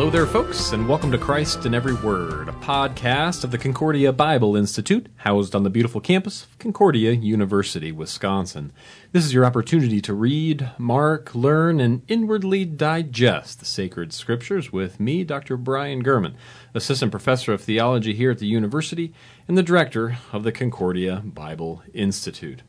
Hello there, folks, and welcome to Christ in Every Word, a podcast of the Concordia Bible Institute, housed on the beautiful campus of Concordia University, Wisconsin. This is your opportunity to read, mark, learn, and inwardly digest the sacred scriptures with me, Dr. Brian Gurman, Assistant Professor of Theology here at the university and the Director of the Concordia Bible Institute.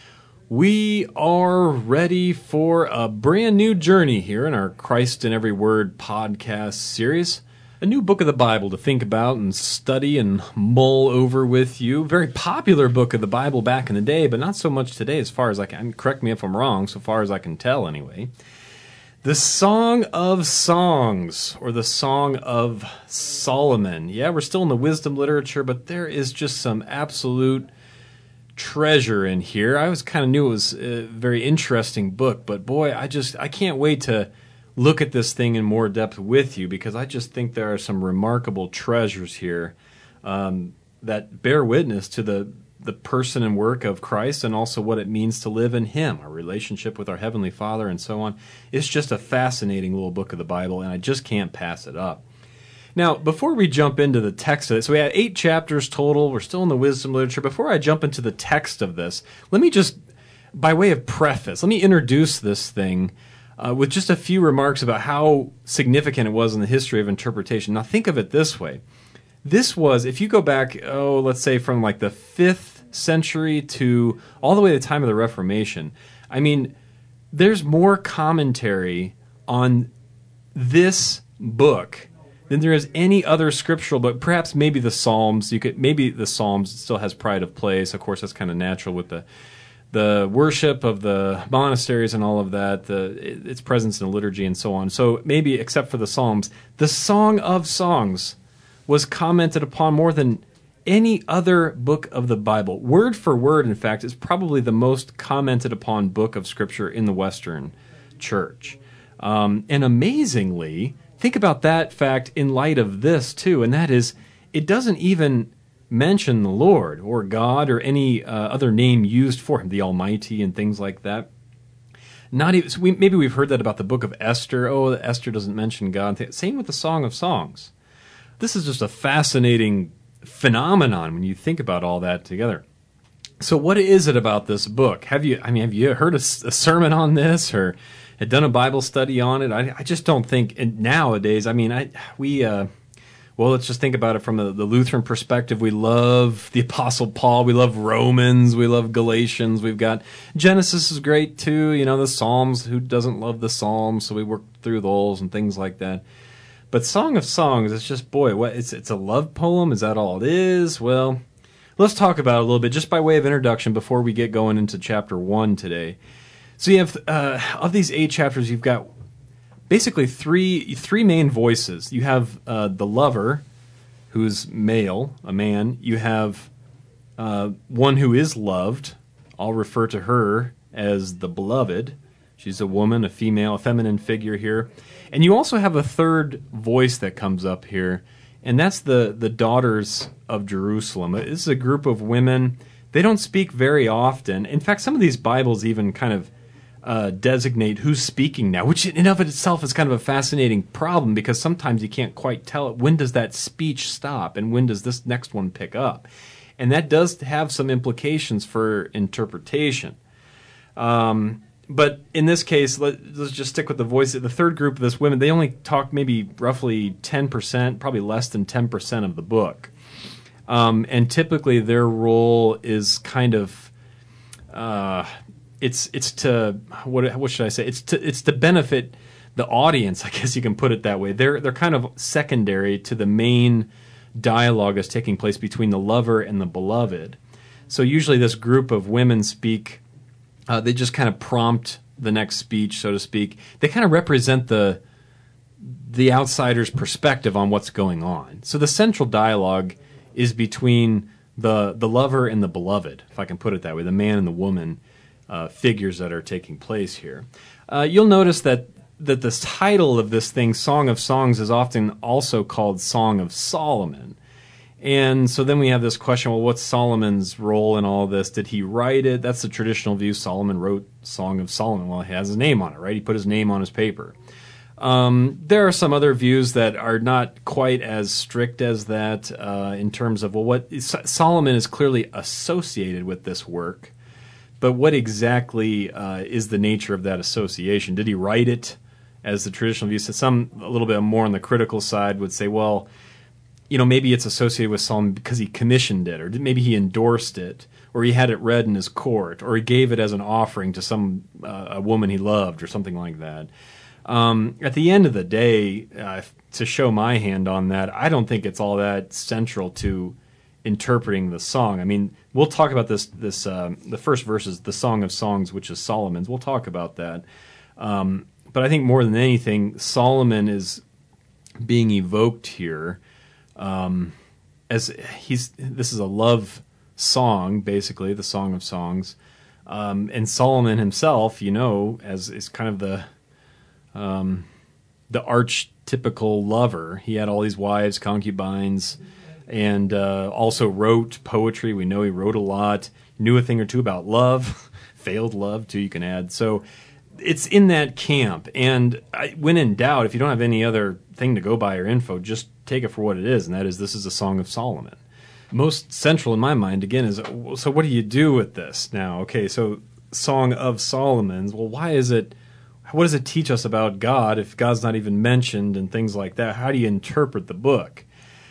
We are ready for a brand new journey here in our Christ in Every Word podcast series. A new book of the Bible to think about and study and mull over with you. Very popular book of the Bible back in the day, but not so much today as far as I can. Correct me if I'm wrong, so far as I can tell anyway. The Song of Songs, or the Song of Solomon. Yeah, we're still in the wisdom literature, but there is just some absolute treasure in here. I was kind of knew it was a very interesting book, but boy, I can't wait to look at this thing in more depth with you, because I just think there are some remarkable treasures here that bear witness to the person and work of Christ, and also what it means to live in Him, our relationship with our Heavenly Father, and so on. It's just a fascinating little book of the Bible, and I just can't pass it up. Now, before we jump into the text of it, so we had 8 chapters total. We're still in the wisdom literature. Before I jump into the text of this, let me just, by way of preface, let me introduce this thing with just a few remarks about how significant it was in the history of interpretation. Now, think of it this way. This was, if you go back, let's say from like the 5th century to all the way to the time of the Reformation, I mean, there's more commentary on this book than there is any other scriptural book. Perhaps maybe the Psalms. Maybe the Psalms still has pride of place. Of course, that's kind of natural with the worship of the monasteries and all of that, its presence in the liturgy and so on. So maybe, except for the Psalms, the Song of Songs was commented upon more than any other book of the Bible. Word for word, in fact, is probably the most commented upon book of Scripture in the Western Church. And amazingly, think about that fact in light of this, too, and that is, it doesn't even mention the Lord or God or any other name used for Him, the Almighty and things like that. Not even, so maybe we've heard that about the book of Esther. Oh, Esther doesn't mention God. Same with the Song of Songs. This is just a fascinating phenomenon when you think about all that together. So what is it about this book? Have you heard a sermon on this, or had done a Bible study on it? I just don't think, and nowadays, let's just think about it from the Lutheran perspective. We love the Apostle Paul, we love Romans, we love Galatians, we've got Genesis is great too, the Psalms, who doesn't love the Psalms, so we work through those and things like that. But Song of Songs, it's just, it's a love poem, is that all it is? Well, let's talk about it a little bit, just by way of introduction, before we get going into chapter 1 today. So you have, of these 8 chapters, you've got basically three main voices. You have the lover, who's male, a man. You have one who is loved. I'll refer to her as the beloved. She's a woman, a female, a feminine figure here. And you also have a third voice that comes up here, and that's the daughters of Jerusalem. This is a group of women. They don't speak very often. In fact, some of these Bibles even kind of designate who's speaking now, which in and of itself is kind of a fascinating problem, because sometimes you can't quite tell when does that speech stop and when does this next one pick up. And that does have some implications for interpretation. But in this case, let's just stick with the voice. The third group of this women, they only talk maybe roughly 10%, probably less than 10% of the book. And typically their role is kind of it's to what should I say? It's to benefit the audience, I guess you can put it that way. They're kind of secondary to the main dialogue that's taking place between the lover and the beloved. So usually this group of women speak. They just kind of prompt the next speech, so to speak. They kind of represent the outsider's perspective on what's going on. So the central dialogue is between the lover and the beloved, if I can put it that way, the man and the woman figures that are taking place here. You'll notice that the title of this thing, Song of Songs, is often also called Song of Solomon. And so then we have this question, well, what's Solomon's role in all this? Did he write it? That's the traditional view. Solomon wrote Song of Solomon. Well, he has his name on it, right? He put his name on his paper. There are some other views that are not quite as strict as that in terms of, well, what Solomon is clearly associated with this work, but what exactly is the nature of that association? Did he write it, as the traditional view says? Some, a little bit more on the critical side, would say, well, maybe it's associated with Solomon because he commissioned it, or maybe he endorsed it, or he had it read in his court, or he gave it as an offering to some a woman he loved, or something like that. At the end of the day, to show my hand on that, I don't think it's all that central to interpreting the song. I mean, we'll talk about this the first verse is the Song of Songs, which is Solomon's. We'll talk about that. But I think more than anything, Solomon is being evoked here as this is a love song, basically, the Song of Songs. And Solomon himself, as is kind of the archetypical lover. He had all these wives, concubines, and also wrote poetry. We know he wrote a lot, knew a thing or two about love, failed love too, you can add. So it's in that camp. And when in doubt, if you don't have any other thing to go by or info, just take it for what it is, and that is, this is a Song of Solomon. Most central in my mind, again, is, so what do you do with this now? Okay, so Song of Solomon's, well, why is it, what does it teach us about God if God's not even mentioned and things like that? How do you interpret the book?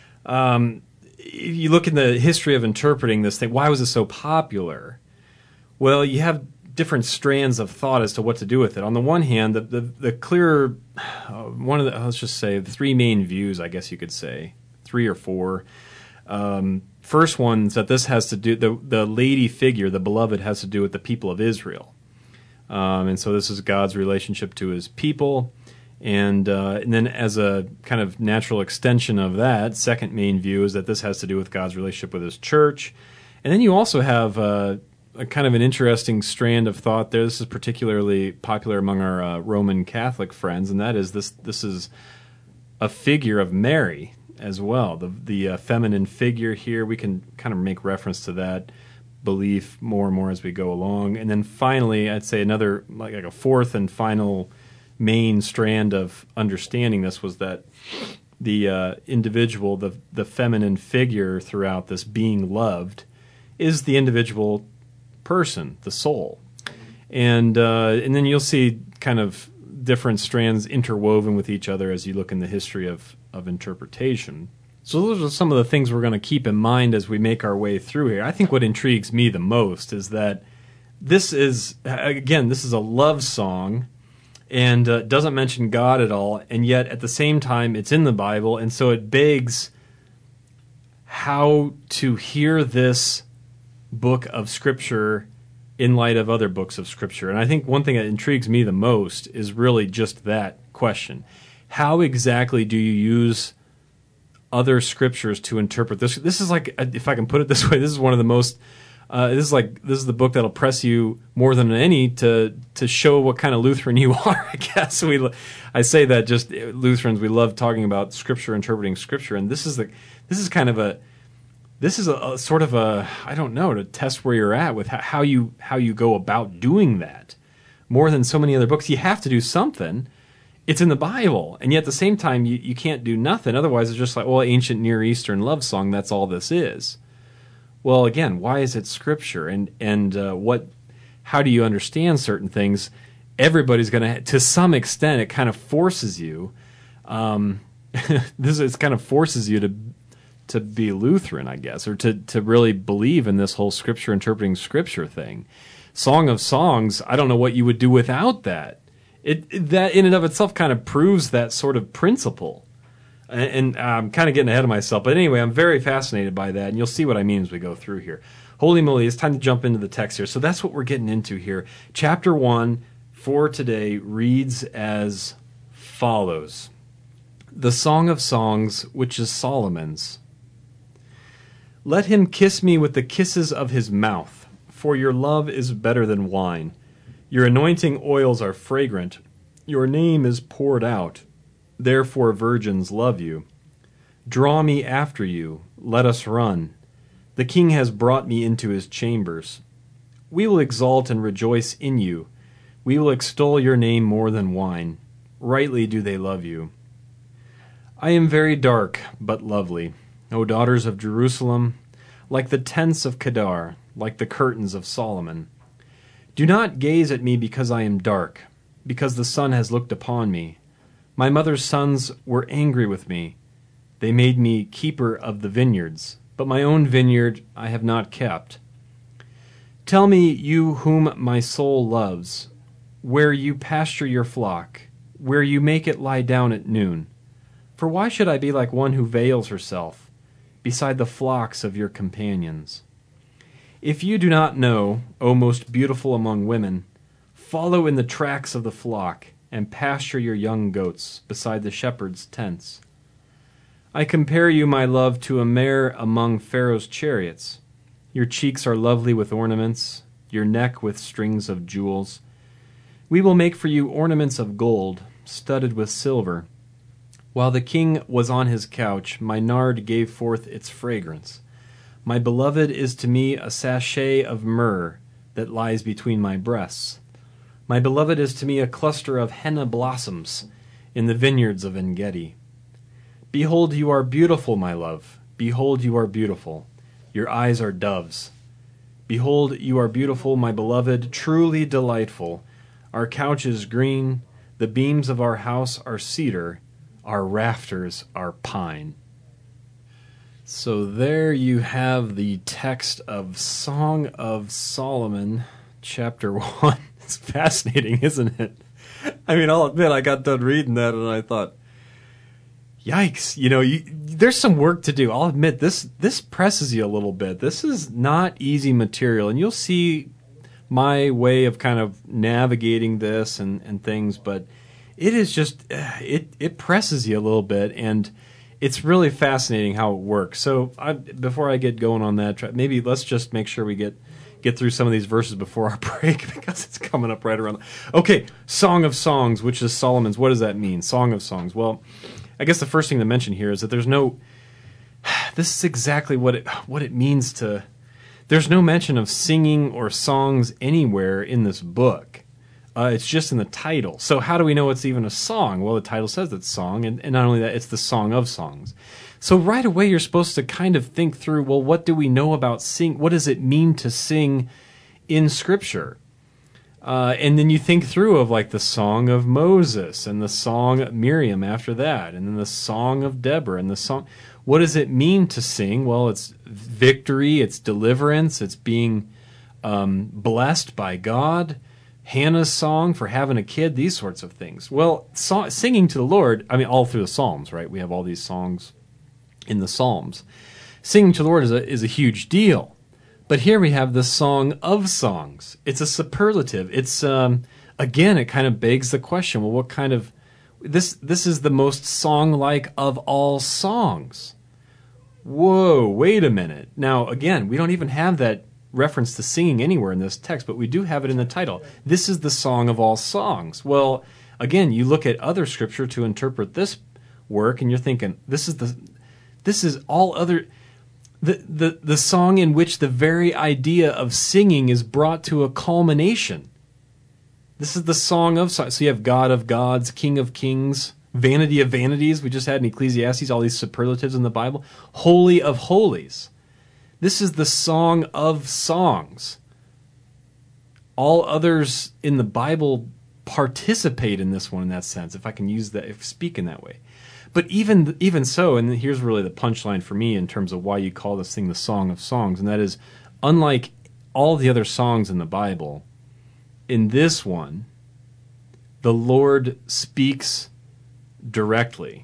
If you look in the history of interpreting this thing, why was it so popular? Well, you have different strands of thought as to what to do with it. On the one hand, the clear, one of the, let's just say, the three main views, I guess you could say, 3 or 4. First one is that this has to do, the lady figure, the beloved, has to do with the people of Israel. And so this is God's relationship to his people. And then as a kind of natural extension of that, second main view is that this has to do with God's relationship with his church. And then you also have a kind of an interesting strand of thought there. This is particularly popular among our Roman Catholic friends, and that is this is a figure of Mary as well. The feminine figure here, we can kind of make reference to that belief more and more as we go along. And then finally, I'd say another, like a fourth and final main strand of understanding this was that the individual, the feminine figure throughout this being loved, is the individual person, the soul. And then you'll see kind of different strands interwoven with each other as you look in the history of interpretation. So those are some of the things we're going to keep in mind as we make our way through here. I think what intrigues me the most is that this is a love song, and doesn't mention God at all, and yet at the same time it's in the Bible, and so it begs how to hear this book of Scripture in light of other books of Scripture. And I think one thing that intrigues me the most is really just that question. How exactly do you use other Scriptures to interpret this? This is like, if I can put it this way, this is one of the most this is the book that'll press you more than any to show what kind of Lutheran you are, I guess. I say that just Lutherans, we love talking about Scripture, interpreting Scripture, and this is a sort of a, I don't know, to test where you're at with how you go about doing that. More than so many other books, you have to do something. It's in the Bible, and yet at the same time, you can't do nothing. Otherwise, it's just like, well, ancient Near Eastern love song, that's all this is. Well, again, why is it Scripture? And how do you understand certain things? Everybody's going to some extent, it kind of forces you. It kind of forces you to be Lutheran, I guess, or to really believe in this whole Scripture, interpreting Scripture thing. Song of Songs, I don't know what you would do without that. That in and of itself kind of proves that sort of principle. And I'm kind of getting ahead of myself. But anyway, I'm very fascinated by that, and you'll see what I mean as we go through here. Holy moly, it's time to jump into the text here. So that's what we're getting into here. Chapter 1 for today reads as follows. The Song of Songs, which is Solomon's. Let him kiss me with the kisses of his mouth, for your love is better than wine. Your anointing oils are fragrant. Your name is poured out. Therefore virgins love you. Draw me after you. Let us run. The king has brought me into his chambers. We will exalt and rejoice in you. We will extol your name more than wine. rightly do they love you. I am very dark, but lovely, O daughters of Jerusalem, like the tents of Kedar, like the curtains of Solomon. Do not gaze at me because I am dark, because the sun has looked upon me. My mother's sons were angry with me. They made me keeper of the vineyards, but my own vineyard I have not kept. Tell me, you whom my soul loves, where you pasture your flock, where you make it lie down at noon. For why should I be like one who veils herself beside the flocks of your companions? If you do not know, O most beautiful among women, follow in the tracks of the flock and pasture your young goats beside the shepherds' tents. I compare you, my love, to a mare among Pharaoh's chariots. Your cheeks are lovely with ornaments, your neck with strings of jewels. We will make for you ornaments of gold, studded with silver. While the king was on his couch, my nard gave forth its fragrance. My beloved is to me a sachet of myrrh that lies between my breasts. My beloved is to me a cluster of henna blossoms in the vineyards of En-gedi. Behold, you are beautiful, my love. Behold, you are beautiful. Your eyes are doves. Behold, you are beautiful, my beloved, truly delightful. Our couch is green, the beams of our house are cedar, our rafters are pine. So there you have the text of Song of Solomon, chapter 1. It's fascinating, isn't it? I mean, I'll admit, I got done reading that and I thought, yikes, there's some work to do. I'll admit, this presses you a little bit. This is not easy material, and you'll see my way of kind of navigating this and things, but it is just, it presses you a little bit, and it's really fascinating how it works. So before I get going on that, maybe let's just make sure we get through some of these verses before our break, because it's coming up right around. Okay, Song of Songs, which is Solomon's. What does that mean? Song of Songs. Well, I guess the first thing to mention here is that there's no. This is exactly what it means to. There's no mention of singing or songs anywhere in this book. It's just in the title. So how do we know it's even a song? Well, the title says it's song, and not only that, it's the Song of Songs. So right away, you're supposed to kind of think through, well, what do we know about sing? What does it mean to sing in Scripture? And then you think through of like the Song of Moses and the Song of Miriam after that, and then the Song of Deborah and the song. What does it mean to sing? Well, it's victory, it's deliverance, it's being blessed by God. Hannah's song for having a kid, these sorts of things. Well, singing to the Lord, I mean, all through the Psalms, right? We have all these songs in the Psalms. Singing to the Lord is a huge deal. But here we have the Song of Songs. It's a superlative. It's, again, it kind of begs the question, well, what kind of... This is the most song-like of all songs. Whoa, wait a minute. Now, again, we don't even have that reference to singing anywhere in this text, but we do have it in the title. This is the Song of all songs. Well, again, you look at other scripture to interpret this work, and you're thinking, this is all other... The song in which the very idea of singing is brought to a culmination. This is the Song of Songs. So you have God of gods, King of kings, Vanity of vanities. We just had in Ecclesiastes all these superlatives in the Bible. Holy of holies. This is the Song of Songs. All others in the Bible participate in this one in that sense, if I can use that, if speak in that way. But even so, and here's really the punchline for me in terms of why you call this thing the Song of Songs, and that is, unlike all the other songs in the Bible, in this one, the Lord speaks directly.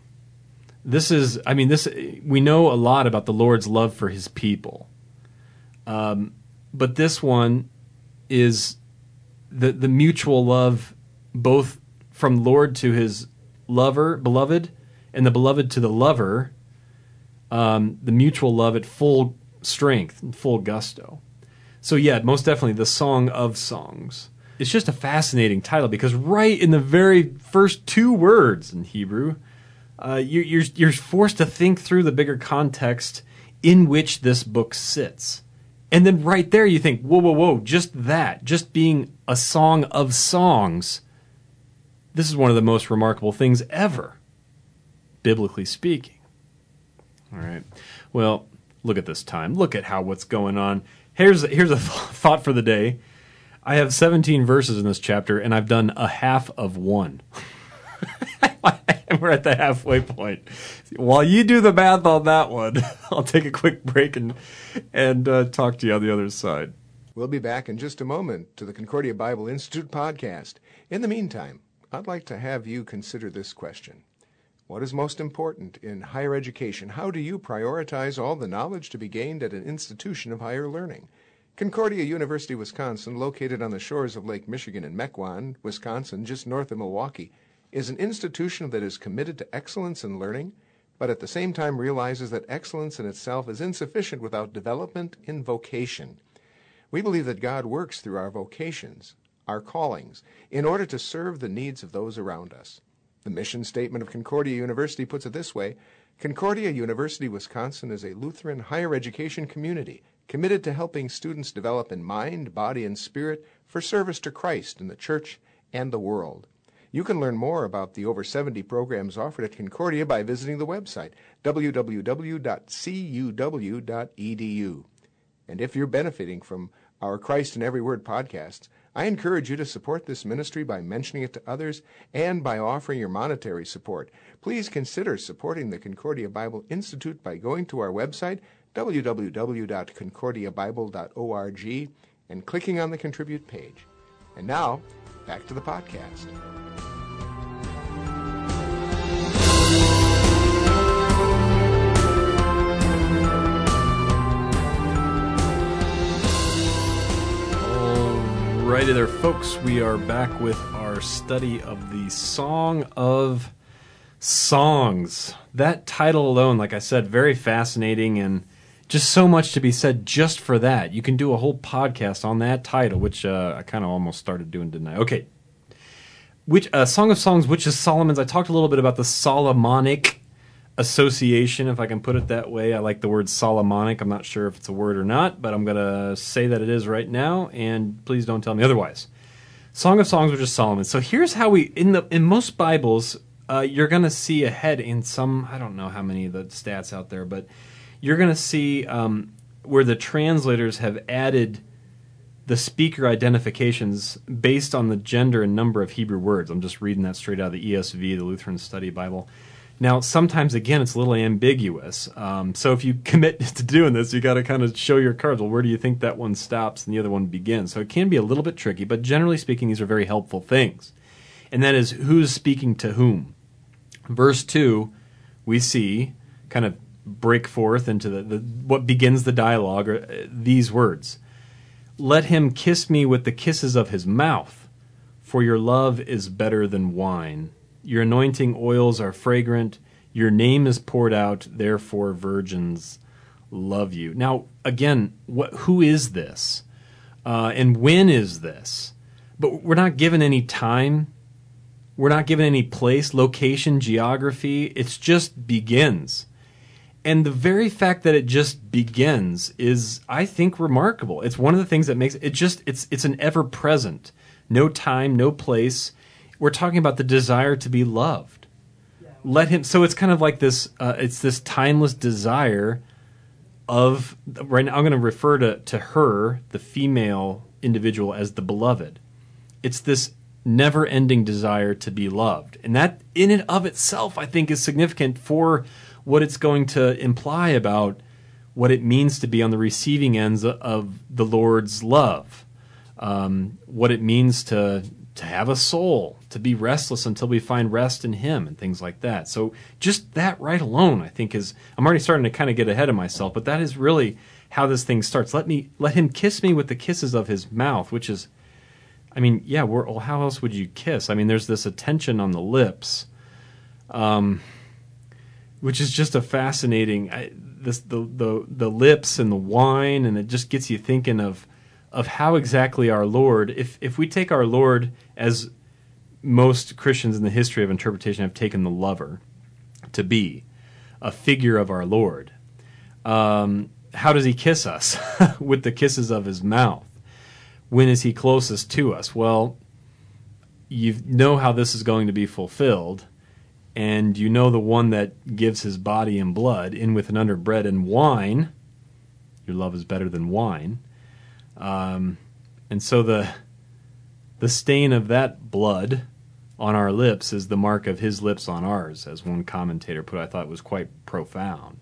We know a lot about the Lord's love for his people. But this one is the mutual love both from Lord to his beloved, and the beloved to the lover, the mutual love at full strength and full gusto. So yeah, most definitely the Song of Songs. It's just a fascinating title because right in the very first two words in Hebrew, you're forced to think through the bigger context in which this book sits. And then right there you think, whoa, just being a song of songs, This is one of the most remarkable things ever, biblically speaking. All right. Well, look at this time. Look at what's going on. Here's a thought for the day. I have 17 verses in this chapter, and I've done a half of one. We're at the halfway point. While you do the math on that one, I'll take a quick break and talk to you on the other side. We'll be back in just a moment to the Concordia Bible Institute podcast. In the meantime, I'd like to have you consider this question. What is most important in higher education? How do you prioritize all the knowledge to be gained at an institution of higher learning? Concordia University, Wisconsin, located on the shores of Lake Michigan in Mequon, Wisconsin, just north of Milwaukee, is an institution that is committed to excellence in learning, but at the same time realizes that excellence in itself is insufficient without development in vocation. We believe that God works through our vocations, our callings, in order to serve the needs of those around us. The mission statement of Concordia University puts it this way: Concordia University, Wisconsin is a Lutheran higher education community committed to helping students develop in mind, body, and spirit for service to Christ in the church and the world. You can learn more about the over 70 programs offered at Concordia by visiting the website, www.cuw.edu. And if you're benefiting from our Christ in Every Word podcasts, I encourage you to support this ministry by mentioning it to others and by offering your monetary support. Please consider supporting the Concordia Bible Institute by going to our website, www.concordiabible.org, and clicking on the Contribute page. And now, back to the podcast. Alrighty there, folks. We are back with our study of the Song of Songs. That title alone, like I said, very fascinating, and just so much to be said just for that. You can do a whole podcast on that title, which I kind of almost started doing, didn't I? Okay. Song of Songs, which is Solomon's. I talked a little bit about the Solomonic association, if I can put it that way. I like the word Solomonic. I'm not sure if it's a word or not, but I'm going to say that it is right now, and please don't tell me otherwise. Song of Songs, which is Solomon. So here's how in most Bibles, you're going to see a head in some, I don't know how many of the stats out there, but you're going to see where the translators have added the speaker identifications based on the gender and number of Hebrew words. I'm just reading that straight out of the ESV, the Lutheran Study Bible. Now, sometimes, again, it's a little ambiguous. So if you commit to doing this, you got to kind of show your cards. Well, where do you think that one stops and the other one begins? So it can be a little bit tricky, but generally speaking, these are very helpful things. And that is, who's speaking to whom? Verse 2, we see kind of break forth into what begins the dialogue, or these words. Let him kiss me with the kisses of his mouth, for your love is better than wine. Your anointing oils are fragrant. Your name is poured out, therefore virgins love you. Now, again, who is this? And when is this? But we're not given any time. We're not given any place, location, geography. It just begins. And the very fact that it just begins is, I think, remarkable. It's one of the things that makes it's an ever-present. No time, no place. We're talking about the desire to be loved. Let him. So it's kind of like this. It's this timeless desire of. Right now, I'm going to refer to her, the female individual, as the beloved. It's this never-ending desire to be loved, and that, in and of itself, I think, is significant for what it's going to imply about what it means to be on the receiving ends of the Lord's love. What it means to have a soul, to be restless until we find rest in Him, and things like that. So just that right alone, I think, is, I'm already starting to kind of get ahead of myself, but that is really how this thing starts. Let him kiss me with the kisses of his mouth, which is, I mean, yeah, well, how else would you kiss? I mean, there's this attention on the lips, which is just a fascinating, the lips and the wine, and it just gets you thinking of how exactly our Lord, if we take our Lord as most Christians in the history of interpretation have taken the lover to be, a figure of our Lord, how does He kiss us? With the kisses of His mouth. When is He closest to us? Well, you know how this is going to be fulfilled, and you know the one that gives his body and blood in with and under bread and wine. Your love is better than wine. And so the stain of that blood on our lips is the mark of his lips on ours, as one commentator put it. I thought it was quite profound.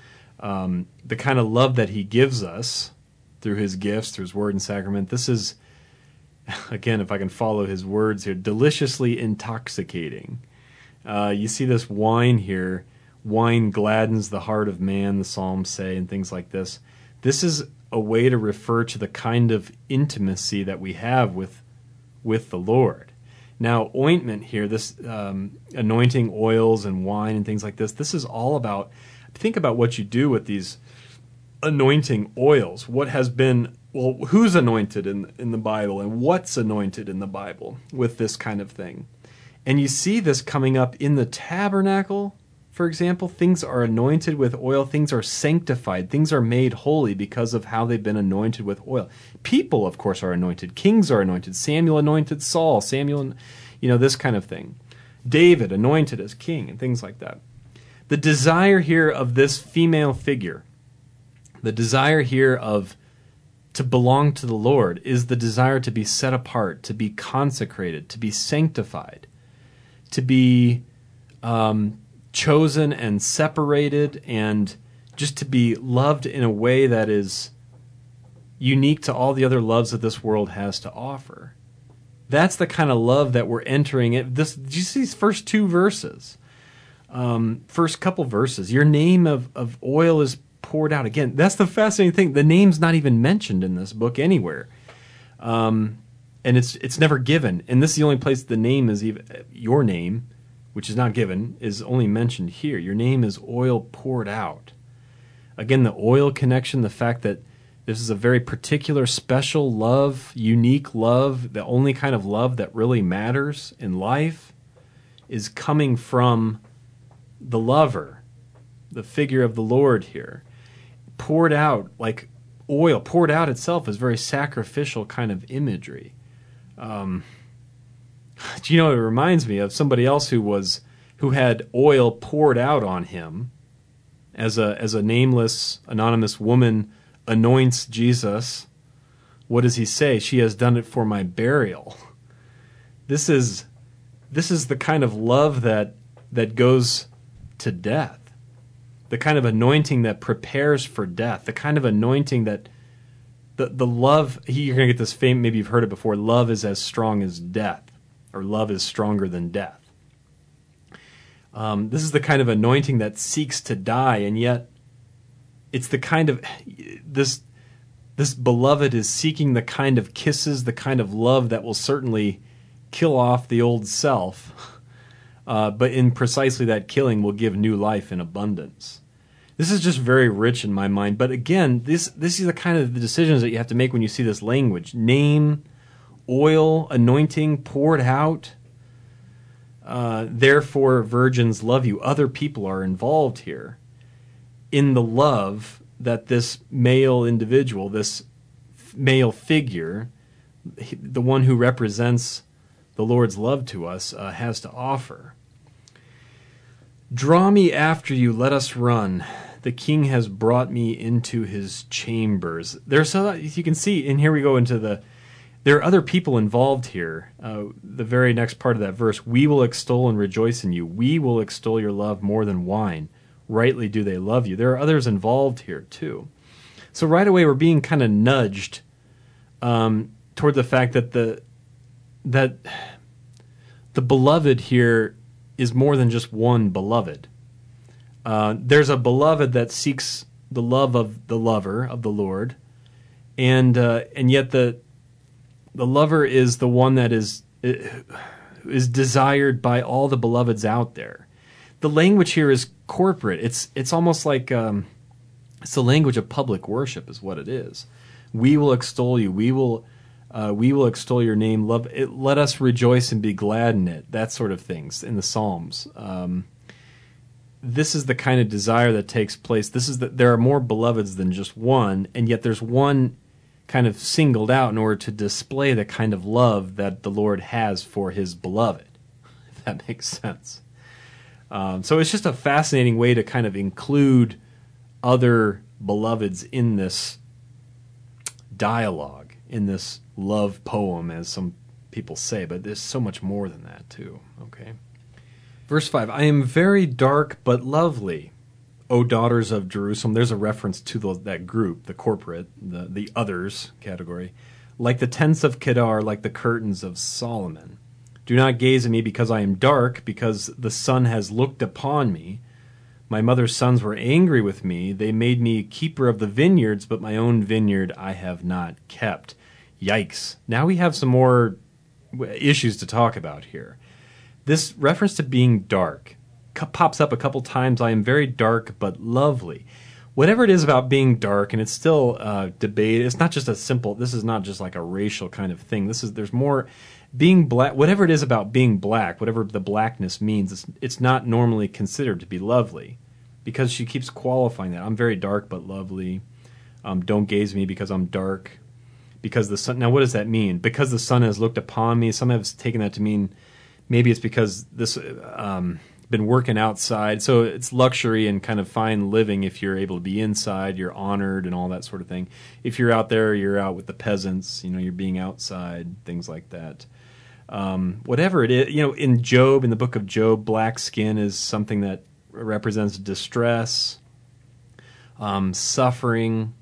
The kind of love that he gives us through his gifts, through his word and sacrament, this is, again, if I can follow his words here, deliciously intoxicating. You see this wine here. Wine gladdens the heart of man, the Psalms say, and things like this. This is a way to refer to the kind of intimacy that we have with the Lord. Now, ointment here, this anointing oils and wine and things like this is all about, think about what you do with these anointing oils. What has been, well, who's anointed in the Bible, and what's anointed in the Bible with this kind of thing? And you see this coming up in the tabernacle, for example. Things are anointed with oil. Things are sanctified. Things are made holy because of how they've been anointed with oil. People, of course, are anointed. Kings are anointed. Samuel anointed Saul. Samuel, this kind of thing. David anointed as king and things like that. The desire here of this female figure, the desire here of to belong to the Lord, is the desire to be set apart, to be consecrated, to be sanctified, to be chosen and separated, and just to be loved in a way that is unique to all the other loves that this world has to offer. That's the kind of love that we're entering. Do you see these first two verses? First couple verses. Your name of oil is poured out. Again, that's the fascinating thing. The name's not even mentioned in this book anywhere. And it's never given. And this is the only place the name is even, your name, which is not given, is only mentioned here. Your name is oil poured out. Again, the oil connection, the fact that this is a very particular, special love, unique love, the only kind of love that really matters in life, is coming from the lover, the figure of the Lord here. Poured out like oil. Poured out itself is very sacrificial kind of imagery. It reminds me of somebody else who had oil poured out on him as a nameless, anonymous woman anoints Jesus. What does he say? She has done it for my burial. This is the kind of love that goes to death. The kind of anointing that prepares for death. The kind of anointing that the love, you're going to get this fame, maybe you've heard it before, love is as strong as death, or love is stronger than death. This is the kind of anointing that seeks to die, and yet it's the kind of, this beloved is seeking the kind of kisses, the kind of love that will certainly kill off the old self, but in precisely that killing will give new life in abundance. This is just very rich in my mind. But again, this is the kind of the decisions that you have to make when you see this language. Name, oil, anointing, poured out. Therefore, virgins love you. Other people are involved here in the love that this male individual, this male figure, the one who represents the Lord's love to us, has to offer. Draw me after you, let us run. The king has brought me into his chambers. There's you can see, and here we go into there are other people involved here. The very next part of that verse, we will extol and rejoice in you. We will extol your love more than wine. Rightly do they love you. There are others involved here too. So right away we're being kind of nudged toward the fact that the beloved here is more than just one beloved. There's a beloved that seeks the love of the lover, of the Lord, and yet the lover is the one that is desired by all the beloveds out there. The language here is corporate. It's almost like it's the language of public worship, is what it is. We will extol you. We will extol your name. Love it. Let us rejoice and be glad in it. That sort of things in the Psalms. This is the kind of desire that takes place. There are more beloveds than just one, and yet there's one kind of singled out in order to display the kind of love that the Lord has for his beloved, if that makes sense. So it's just a fascinating way to kind of include other beloveds in this dialogue, in this love poem, as some people say, but there's so much more than that too. Okay. Verse 5, I am very dark but lovely, O daughters of Jerusalem. There's a reference to that group, the corporate, the others category. Like the tents of Kedar, like the curtains of Solomon. Do not gaze at me because I am dark, because the sun has looked upon me. My mother's sons were angry with me. They made me keeper of the vineyards, but my own vineyard I have not kept. Yikes. Now we have some more issues to talk about here. This reference to being dark pops up a couple times. I am very dark but lovely. Whatever it is about being dark, and it's still debate. It's not just a simple. This is not just like a racial kind of thing. There's more. Being black, whatever it is about being black, whatever the blackness means, it's not normally considered to be lovely, because she keeps qualifying that. I'm very dark but lovely. Don't gaze at me because I'm dark. Because the sun. Now, what does that mean? Because the sun has looked upon me. Some have taken that to mean maybe it's because this been working outside, so it's luxury and kind of fine living. If you're able to be inside, you're honored and all that sort of thing. If you're out there, you're out with the peasants. You're being outside, things like that. Whatever it is, in Job, in the book of Job, black skin is something that represents distress, suffering.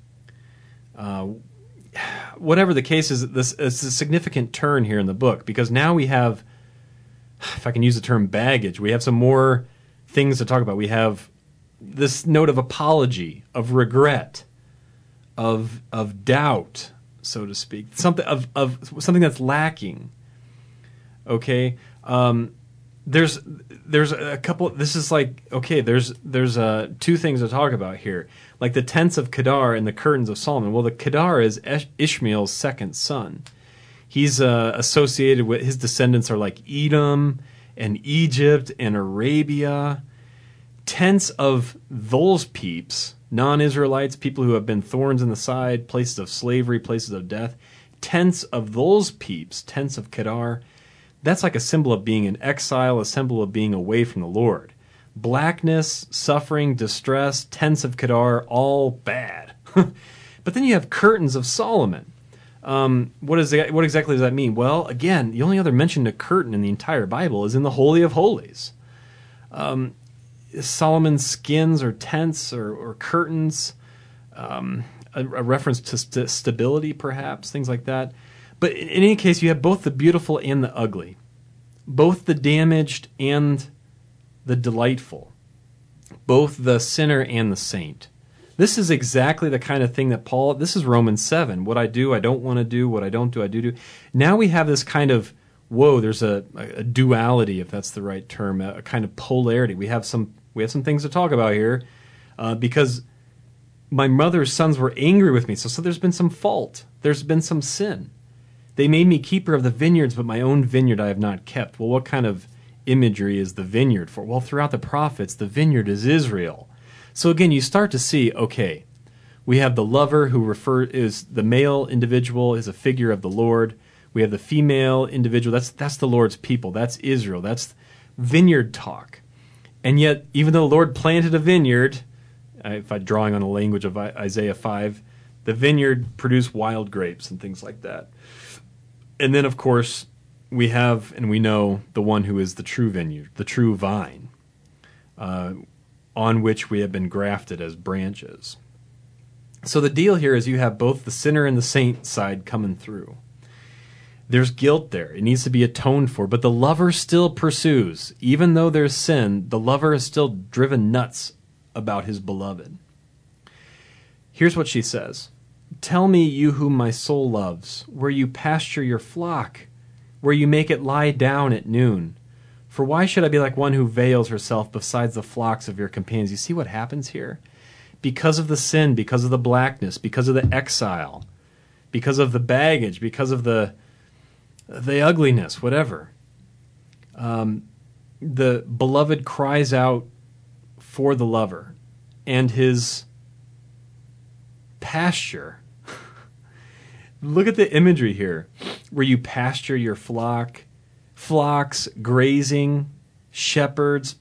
Whatever the case is, it's a significant turn here in the book, because now we have, if I can use the term baggage, we have some more things to talk about. We have this note of apology, of regret, of doubt, so to speak, something of something that's lacking. Okay, there's a couple. This is like, okay, there's two things to talk about here, like the tents of Kedar and the curtains of Solomon. Well, the Kedar is Ishmael's second son. He's associated with, his descendants are like Edom and Egypt and Arabia. Tents of those peeps, non-Israelites, people who have been thorns in the side, places of slavery, places of death. Tents of those peeps, tents of Kedar. That's like a symbol of being in exile, a symbol of being away from the Lord. Blackness, suffering, distress, tents of Kedar, all bad. But then you have curtains of Solomon. What exactly does that mean? Well, again, the only other mention of curtain in the entire Bible is in the Holy of Holies. Solomon's skins or tents or curtains, a reference to stability, perhaps, things like that. But in any case, you have both the beautiful and the ugly, both the damaged and the delightful, both the sinner and the saint. This is exactly the kind of thing that Paul, this is Romans 7. What I do, I don't want to do. What I don't do, I do. Now we have this kind of, there's a duality, if that's the right term, a kind of polarity. We have some things to talk about here, because my mother's sons were angry with me. So there's been some fault. There's been some sin. They made me keeper of the vineyards, but my own vineyard I have not kept. Well, what kind of imagery is the vineyard for? Well, throughout the prophets, the vineyard is Israel. So again, you start to see, okay, we have the lover who is the male individual, is a figure of the Lord. We have the female individual, that's the Lord's people, that's Israel, that's vineyard talk. And yet, even though the Lord planted a vineyard, if I'm drawing on the language of Isaiah 5, the vineyard produced wild grapes and things like that. And then, of course, we have, and we know, the one who is the true vineyard, the true vine, on which we have been grafted as branches. So the deal here is you have both the sinner and the saint side coming through. There's guilt there. It needs to be atoned for, but the lover still pursues. Even though there's sin, the lover is still driven nuts about his beloved. Here's what she says. Tell me, you whom my soul loves, where you pasture your flock, where you make it lie down at noon. For why should I be like one who veils herself besides the flocks of your companions? You see what happens here? Because of the sin, because of the blackness, because of the exile, because of the baggage, because of the ugliness, whatever. The beloved cries out for the lover, and his pasture look at the imagery here, where you pasture your flocks grazing, shepherds,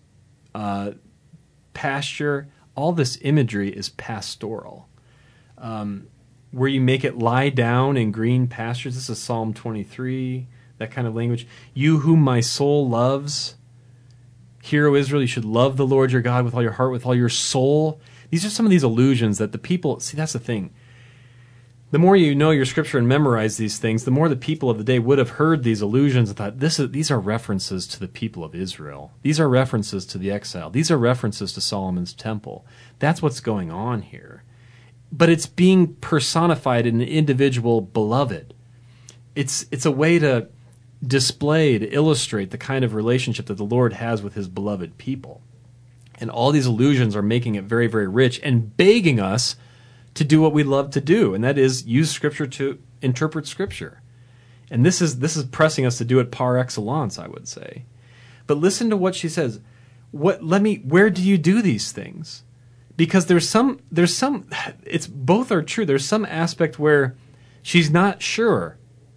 pasture. All this imagery is pastoral. Where you make it lie down in green pastures. This is Psalm 23, that kind of language. You whom my soul loves. Hear, O Israel, you should love the Lord your God with all your heart, with all your soul. These are some of these allusions that the people, see, that's the thing. The more you know your scripture and memorize these things, the more the people of the day would have heard these allusions and thought, these are references to the people of Israel. These are references to the exile. These are references to Solomon's temple. That's what's going on here. But it's being personified in an individual beloved. It's a way to display, to illustrate the kind of relationship that the Lord has with his beloved people. And all these allusions are making it very, very rich and begging us to do what we love to do, and that is use Scripture to interpret Scripture. And this is pressing us to do it par excellence, I would say. But listen to what she says. Where do you do these things? Because there's some, it's both are true. There's some aspect where she's not sure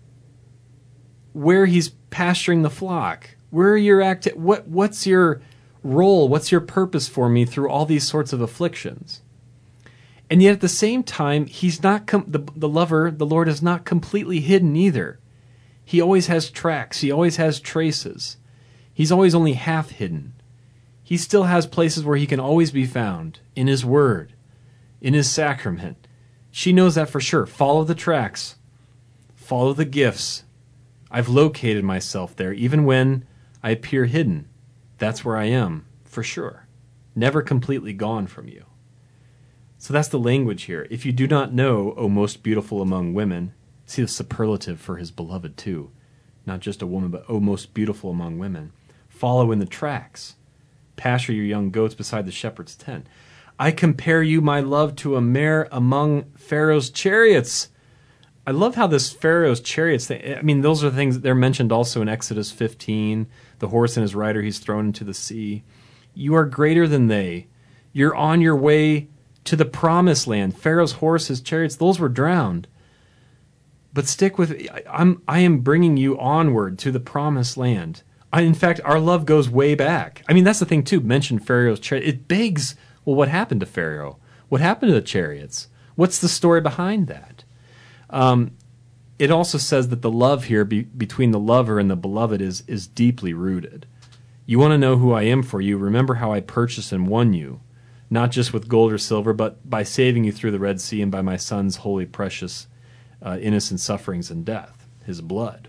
where he's pasturing the flock, where you're what's your role, what's your purpose for me through all these sorts of afflictions. And yet at the same time, he's not the lover, the Lord, is not completely hidden either. He always has tracks. He always has traces. He's always only half hidden. He still has places where he can always be found, in his word, in his sacrament. She knows that for sure. Follow the tracks. Follow the gifts. I've located myself there, even when I appear hidden. That's where I am, for sure. Never completely gone from you. So that's the language here. If you do not know, O most beautiful among women, see the superlative for his beloved too. Not just a woman, but O most beautiful among women. Follow in the tracks. Pasture your young goats beside the shepherd's tent. I compare you, my love, to a mare among Pharaoh's chariots. I love how this Pharaoh's chariots thing, I mean, those are things, they're mentioned also in Exodus 15. The horse and his rider he's thrown into the sea. You are greater than they. You're on your way to the promised land. Pharaoh's horse, his chariots, those were drowned. But stick with it. I am bringing you onward to the promised land. In fact, our love goes way back. I mean, that's the thing, too. Mention Pharaoh's chariot. It begs, well, what happened to Pharaoh? What happened to the chariots? What's the story behind that? It also says that the love here between the lover and the beloved is deeply rooted. You want to know who I am for you? Remember how I purchased and won you, not just with gold or silver, but by saving you through the Red Sea and by my Son's holy, precious, innocent sufferings and death, his blood.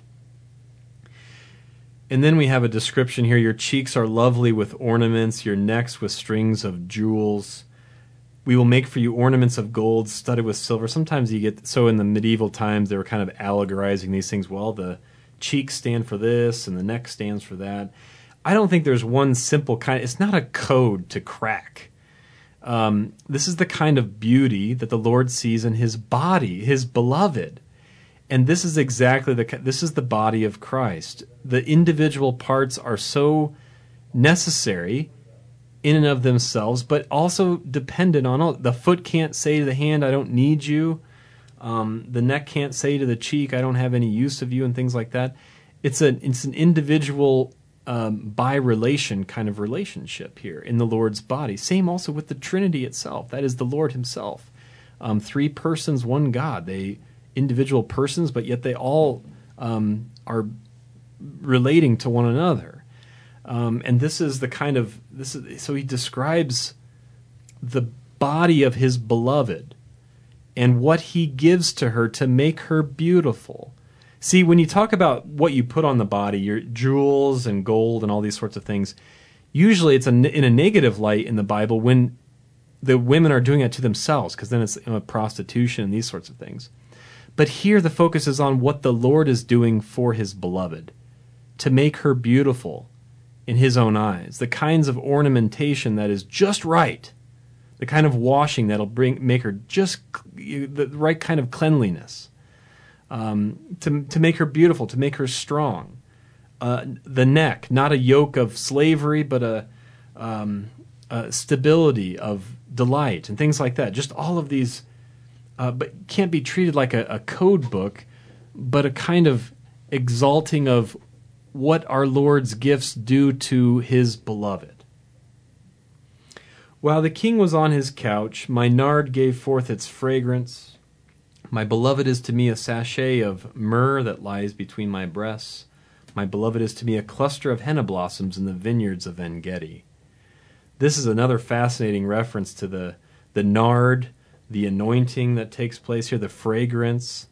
And then we have a description here. Your cheeks are lovely with ornaments, your necks with strings of jewels. We will make for you ornaments of gold studded with silver. Sometimes you get, so in the medieval times, they were kind of allegorizing these things. Well, the cheeks stand for this and the neck stands for that. I don't think there's one simple kind. It's not a code to crack. This is the kind of beauty that the Lord sees in his body, his beloved. And this is exactly this is the body of Christ. The individual parts are so necessary in and of themselves, but also dependent on all. The foot can't say to the hand, I don't need you. The neck can't say to the cheek, I don't have any use of you, and things like that. It's an individual by relation kind of relationship here in the Lord's body. Same also with the Trinity itself. That is the Lord himself. 3 persons, one God. They individual persons, but yet they all are relating to one another. And this is the kind of so he describes the body of his beloved and what he gives to her to make her beautiful. See, when you talk about what you put on the body, your jewels and gold and all these sorts of things, usually it's in a negative light in the Bible when the women are doing it to themselves, because then it's prostitution and these sorts of things. But here the focus is on what the Lord is doing for his beloved, to make her beautiful in his own eyes, the kinds of ornamentation that is just right, the kind of washing that'll make her just the right kind of cleanliness, to make her beautiful, to make her strong. The neck, not a yoke of slavery, but a stability of delight and things like that. Just all of these but can't be treated like a code book, but a kind of exalting of what our Lord's gifts do to his beloved. While the king was on his couch, my nard gave forth its fragrance. My beloved is to me a sachet of myrrh that lies between my breasts. My beloved is to me a cluster of henna blossoms in the vineyards of En-Gedi. This is another fascinating reference to the nard, the anointing that takes place here, the fragrance.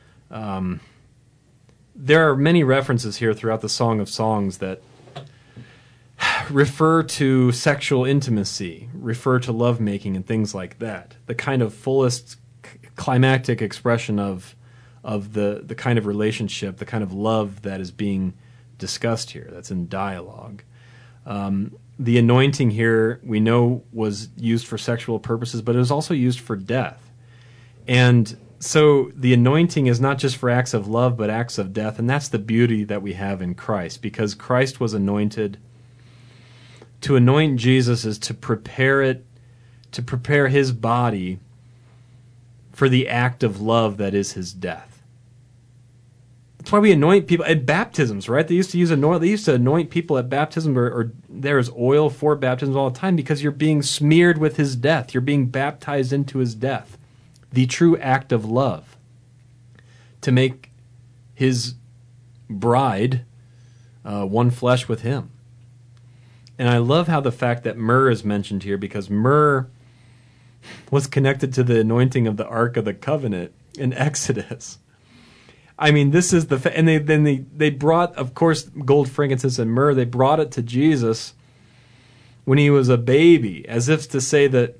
There are many references here throughout the Song of Songs that refer to sexual intimacy, refer to lovemaking and things like that. The kind of fullest climactic expression of the kind of relationship, the kind of love that is being discussed here, that's in dialogue. The anointing here, we know, was used for sexual purposes, but it was also used for death. And so the anointing is not just for acts of love, but acts of death, and that's the beauty that we have in Christ, because Christ was anointed. To anoint Jesus is to prepare his body for the act of love that is his death. That's why we anoint people at baptisms, right? They used to anoint people at baptism, or there is oil for baptisms all the time, because you're being smeared with his death. You're being baptized into his death. The true act of love, to make his bride one flesh with him. And I love how the fact that myrrh is mentioned here, because myrrh was connected to the anointing of the Ark of the Covenant in Exodus. I mean, this is and they brought, of course, gold, frankincense, and myrrh. They brought it to Jesus when he was a baby, as if to say that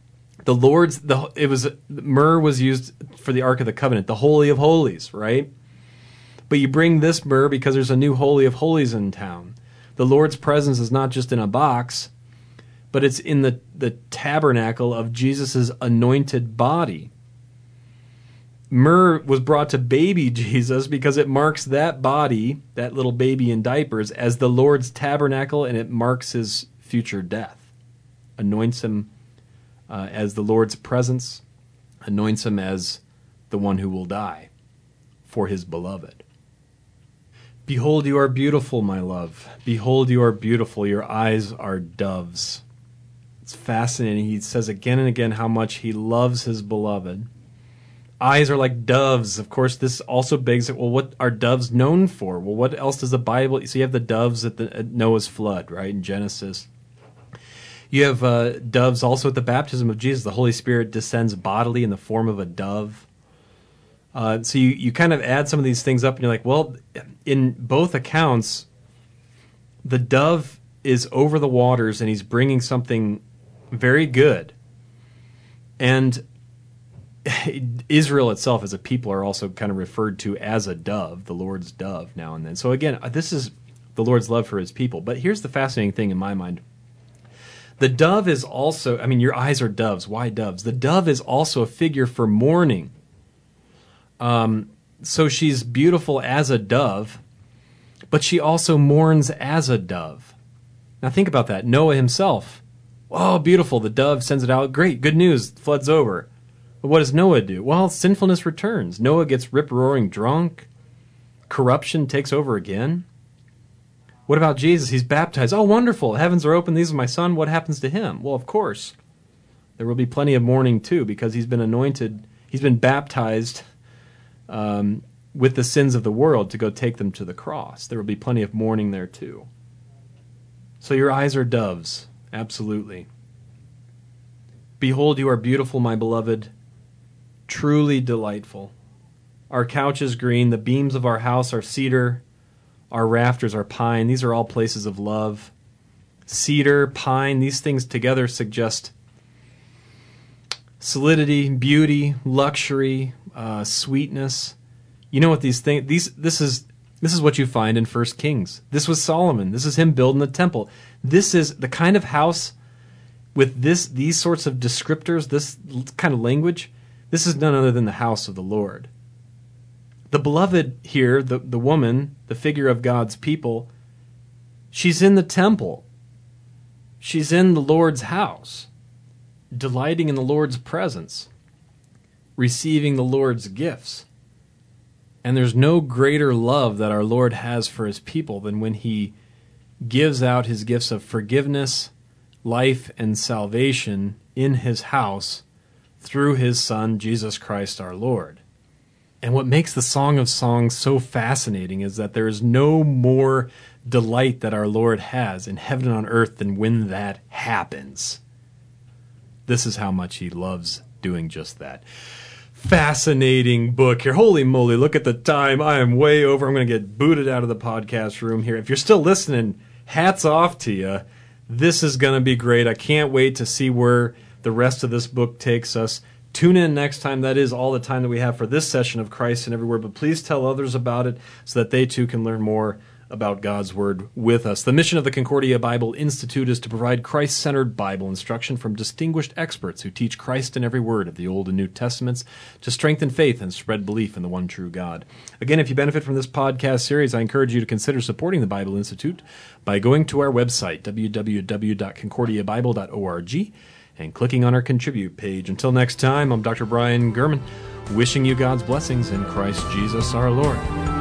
myrrh was used for the Ark of the Covenant, the Holy of Holies, right? But you bring this myrrh because there's a new Holy of Holies in town. The Lord's presence is not just in a box, but it's in the tabernacle of Jesus' anointed body. Myrrh was brought to baby Jesus because it marks that body, that little baby in diapers, as the Lord's tabernacle, and it marks his future death. Anoints him as the Lord's presence, anoints him as the one who will die for his beloved. Behold, you are beautiful, my love. Behold, you are beautiful. Your eyes are doves. It's fascinating. He says again and again how much he loves his beloved. Eyes are like doves. Of course, this also begs that, well, what are doves known for? Well, what else does the Bible... So you have the doves at Noah's flood, right, in Genesis. You have doves also at the baptism of Jesus. The Holy Spirit descends bodily in the form of a dove. So you kind of add some of these things up, and you're like, well, in both accounts, the dove is over the waters, and he's bringing something very good. And Israel itself as a people are also kind of referred to as a dove, the Lord's dove, now and then. So again, this is the Lord's love for his people. But here's the fascinating thing in my mind. The dove is also, I mean, your eyes are doves. Why doves? The dove is also a figure for mourning. So she's beautiful as a dove, but she also mourns as a dove. Now think about that. Noah himself, oh, beautiful, the dove sends it out. Great, good news, flood's over. But what does Noah do? Well, sinfulness returns. Noah gets rip-roaring drunk. Corruption takes over again. What about Jesus? He's baptized. Oh, wonderful, heavens are open, these are my son. What happens to him? Well, of course, there will be plenty of mourning too, because he's been anointed, he's been baptized with the sins of the world to go take them to the cross. There will be plenty of mourning there too. So your eyes are doves, absolutely. Behold, you are beautiful, my beloved, truly delightful. Our couch is green, the beams of our house are cedar, our rafters are pine. These are all places of love. Cedar, pine, these things together suggest solidity, beauty, luxury, sweetness. You know what these things? This is what you find in 1 Kings. This was Solomon. This is him building the temple. This is the kind of house with these sorts of descriptors, this kind of language. This is none other than the house of the Lord. The beloved here, the woman, the figure of God's people, she's in the temple. She's in the Lord's house, delighting in the Lord's presence, receiving the Lord's gifts. And there's no greater love that our Lord has for his people than when he gives out his gifts of forgiveness, life, and salvation in his house through his Son, Jesus Christ our Lord. And what makes the Song of Songs so fascinating is that there is no more delight that our Lord has in heaven and on earth than when that happens. This is how much he loves doing just that. Fascinating book here. Holy moly, look at the time. I am way over. I'm going to get booted out of the podcast room here. If you're still listening, hats off to you. This is going to be great. I can't wait to see where the rest of this book takes us. Tune in next time. That is all the time that we have for this session of Christ in Everywhere, but please tell others about it so that they too can learn more about God's Word with us. The mission of the Concordia Bible Institute is to provide Christ-centered Bible instruction from distinguished experts who teach Christ in every word of the Old and New Testaments to strengthen faith and spread belief in the one true God. Again, if you benefit from this podcast series, I encourage you to consider supporting the Bible Institute by going to our website, www.concordiabible.org, and clicking on our Contribute page. Until next time, I'm Dr. Brian Gurman, wishing you God's blessings in Christ Jesus our Lord.